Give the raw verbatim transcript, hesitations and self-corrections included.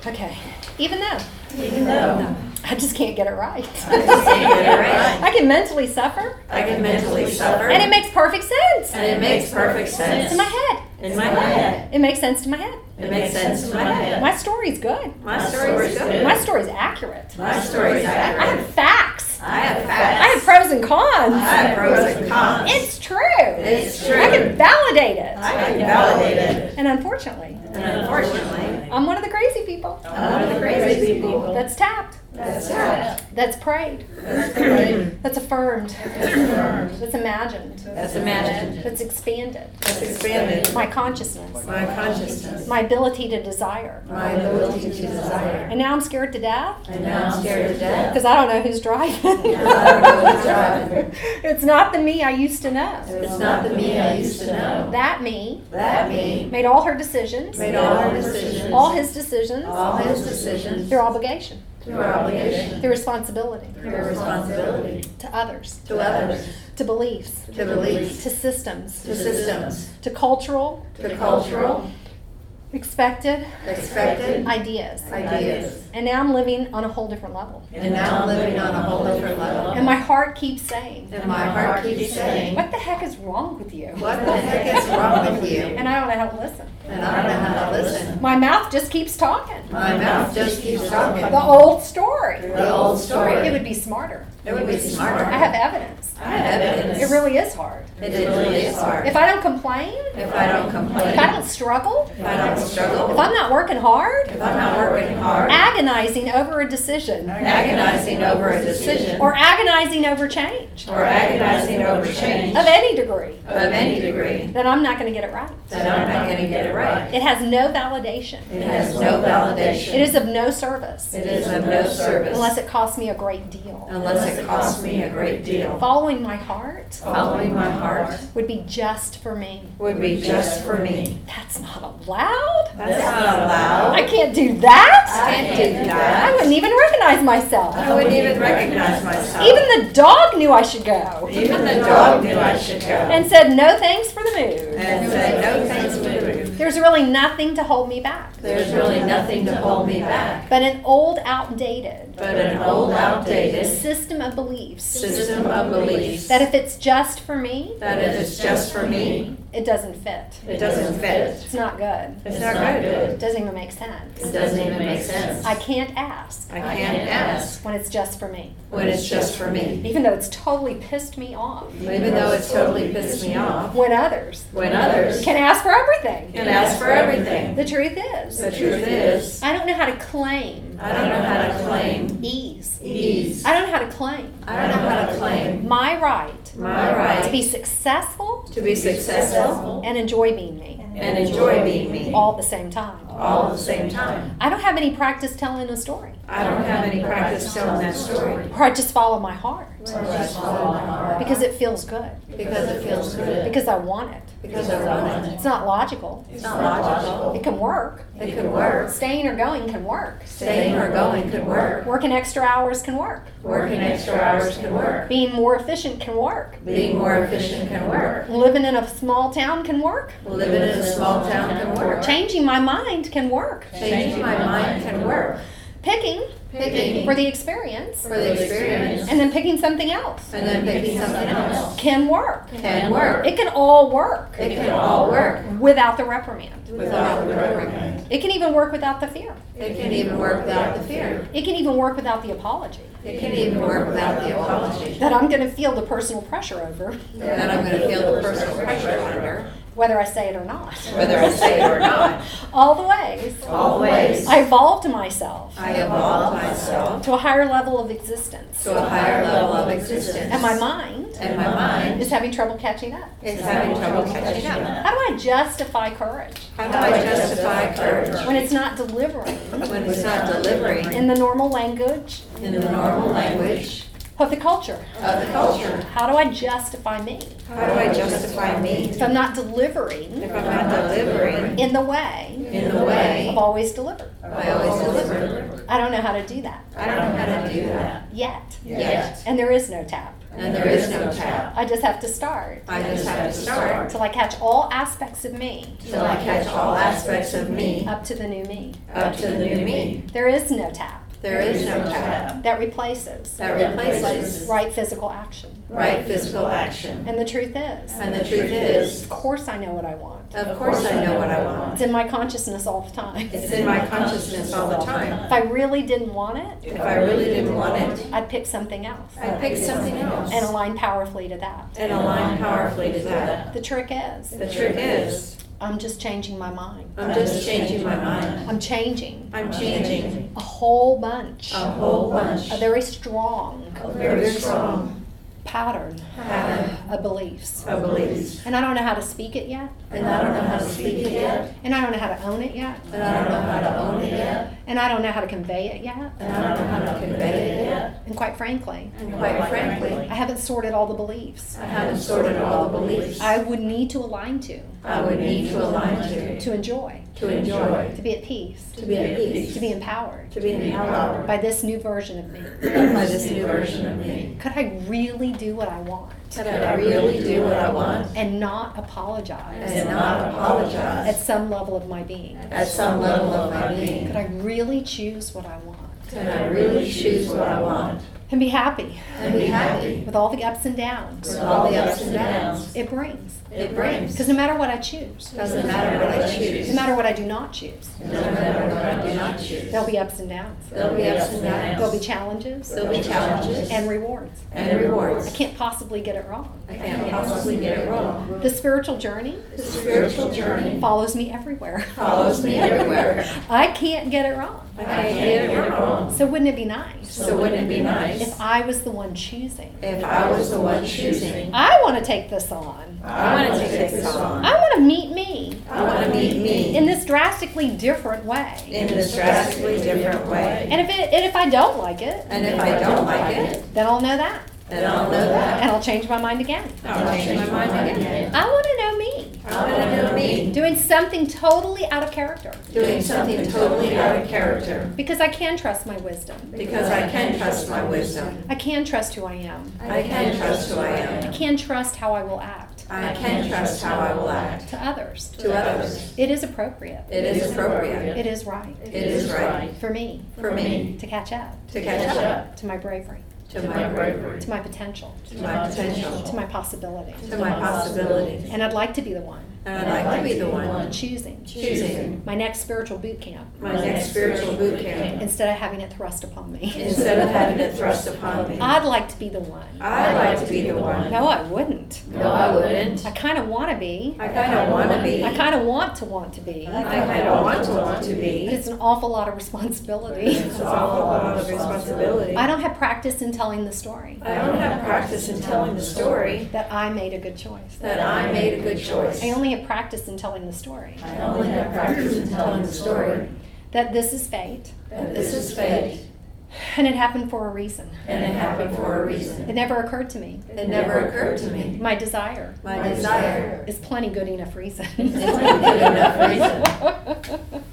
Okay. Even though. Even though. I just can't get it right. I just can't get it right. I can mentally suffer. I can mentally suffer. And it makes perfect sense. And it makes perfect sense. In my head. In my head. It makes sense to my head. It makes sense to my head. My story's good. My story's good. My story's accurate. My story's I have accurate. facts. I have I facts. have pros and cons. I have pros and cons. It's true. It's true. I can validate it. I can validate it. And unfortunately, And unfortunately, I'm one of the crazy people. I'm one of the crazy people. That's tapped. That's right. That's prayed. That's great. That's affirmed. That's affirmed. That's imagined. That's imagined. That's expanded. That's expanded. My consciousness. My consciousness. My ability to desire. My ability to desire. And now I'm scared to death And now I'm scared to death. because I don't know who's driving. I don't know who's driving. It's not the me I used to know. It's not the me I used to know. That me That me made all her decisions, made all her decisions, all his decisions, all his decisions through obligation, through obligation, through responsibility, through responsibility to others, to others, to beliefs, to beliefs, to systems, to systems, to cultural, to cultural, expected expected ideas. ideas. And now I'm living on a whole different level. And now I'm living on a whole different level. And my heart keeps saying, And my heart keeps saying, what the heck is wrong with you? what the heck is wrong with you? And I don't know how to listen. And I don't know how to listen. My mouth just keeps talking. My mouth just keeps talking. The old story. The old story. It would be smarter. It would be smarter. I have evidence. I have evidence. It really is hard. It really is hard. If I don't complain, If I don't complain, if I don't struggle, if I don't struggle, if I'm not working hard, if I'm not working hard, agonizing over a decision, agonizing over a decision, or agonizing over change or agonizing over change of any degree, of any degree, then I'm not going to get it right. then I'm not going to get it right. It has no validation. It has no validation. It is of no service It is of no service unless it costs me a great deal. unless it costs me a great deal. Following my heart Following my heart would be just for me. would be just for me. That's not allowed. That's not allowed. I can't do that. I can't do I that. wouldn't even recognize myself. I wouldn't even recognize myself. Even the dog knew I should go Even the dog knew I should go. and said no thanks for the move. And said, no thanks to move. There's really nothing to hold me back There's really nothing to hold me back but an old, outdated but an old, outdated system of beliefs system of beliefs that if it's just for me, that if it's just for me, it doesn't fit. it doesn't fit. It's not good. It's not good. It doesn't even make sense. It doesn't even make sense. I can't ask I can't ask when it's just for me, when it's just for me, even though it's totally pissed me off even though it's totally pissed me off. when others When others can ask for everything. can ask for everything. The truth is, The truth is, I don't know how to claim I don't know how to claim ease. ease. I don't know how to claim I don't know how to claim my right my right to be successful to be successful and enjoy being me and enjoy being me all at the same time. all at the same time. I don't have any practice telling a story, I don't have any practice telling that story. or I just follow my heart I just follow my heart because it feels good, because it feels good, because I want it. because I want it. It's not logical. It's not logical. It can work. It could work. Staying or going can work. Staying or going could work. Working extra hours can work. Working extra hours can work. Being more efficient can work. Being more efficient can work. Living in a small town can work. Living in a small town can work. Changing my mind can work. Changing my mind can work. Picking Picking for the experience for the experience and then picking something else and then picking something else can work. can work. It can all work It can all work without the reprimand. without the reprimand. It can even work without the fear. It can even work without the fear. It can even work without the apology It can even work without the apology. that I'm going to feel the personal pressure over, That I'm going to feel the personal pressure under, whether I say it or not. whether I say it or not. All the ways All the ways I evolved myself I evolved myself to a higher level of existence. to a higher level of existence. And my mind And my mind is having trouble catching up. is having trouble catching up. How do I justify courage How do I justify courage when it's not delivering when it's not delivering in the normal language in the normal language of the culture? of the culture? How do I justify me How do I justify me if I'm not delivering if I'm not delivering in the way in the way I've always delivered? I always deliver? I don't know how to do that I don't know how to do that yet. yet. And there is no tap. and there is no tap. I just have to start I just have to start till I catch all aspects of me till I catch all aspects of me up to the new me. up to the new me. There is no tap There is no tap that replaces that replaces right physical action. right physical action. And the truth is, And the truth is, of course I know what I want. of course I know what I want. It's in my consciousness all the time. It's in my consciousness all the time. If I really didn't want it, If I really didn't want it, I'd pick something else I'd pick something else and align powerfully to that. and align powerfully to that. The trick is, The trick is, I'm just changing my mind. I'm just changing my mind. I'm changing I'm changing a whole bunch, a whole bunch, a very strong a very strong pattern pattern of beliefs. of beliefs. And I don't know how to speak it yet. And I don't know how to speak it yet. And I don't know how to own it yet. And I don't know how to own it yet. And I don't know how to convey it yet. And I don't know how to convey it yet. And quite frankly, And quite frankly, I haven't sorted all the beliefs I haven't sorted all the beliefs I would need to align to, I would need to align to, to enjoy, to enjoy, to be at peace, to be at peace, to be empowered to be empowered by this new version of me. by this new version of me. Could I really do what I want Could I really do what I want and not apologize and not at apologize some level of my being? at some level of my Could being? I really choose what I want Could I really choose what I want and be happy and be happy with all the ups and downs with all the ups and downs it brings? it brings? Because no matter what I choose, Doesn't matter what I choose, no matter what I do not choose, no matter what I do not choose. there'll be ups and downs. There'll be ups and downs. There'll be challenges There'll be challenges and rewards. and rewards. I can't possibly get it wrong. I can't possibly get it wrong. The spiritual journey The spiritual journey follows me everywhere. follows me everywhere. I can't get it wrong. I can't get it wrong. So wouldn't it be nice So wouldn't it be nice if I was the one choosing? if I was the one choosing? I want to take this on. I want to take this on. I want to meet me I want to meet me in this drastically different way. in this drastically different way. And if it, and if I don't like it, And if I don't like it, then I'll know that. then I'll know that. And I'll change my mind again. I'll change my mind again. I want to know me. I want to know me Doing something totally out of character. doing something totally out of character Because I can trust my wisdom. because I can trust my wisdom. I can trust who I am. I can trust who I I am. can trust how I will act I can trust how I will act to others. to others. It is appropriate. It is appropriate. It is right It is right for me for me to catch up to catch up to my bravery, to my bravery, to my potential, to my potential, to my possibility. to my possibilities. And I'd like to be the one And I'd like to be the one choosing choosing my next spiritual boot camp my next spiritual boot camp instead of having it thrust upon me. instead of having it thrust upon me. I'd like to be the one. I'd like to be the one. No, I wouldn't. No, I wouldn't. I kind of want to be. I kind of want to be. I kind of want to want to be. I kind of want to want to But be. it's an awful lot of responsibility. It's an awful lot of responsibility. I don't have practice in telling the story I don't have practice in telling the story that I made a good choice. that I made a good choice. I only have practice in telling the story I only have practice in telling the story that this is fate that this is fate and it happened for a reason. and it happened for a reason. It never occurred to me. It never occurred to me. My desire My desire is plenty good enough reason. is plenty good enough reason.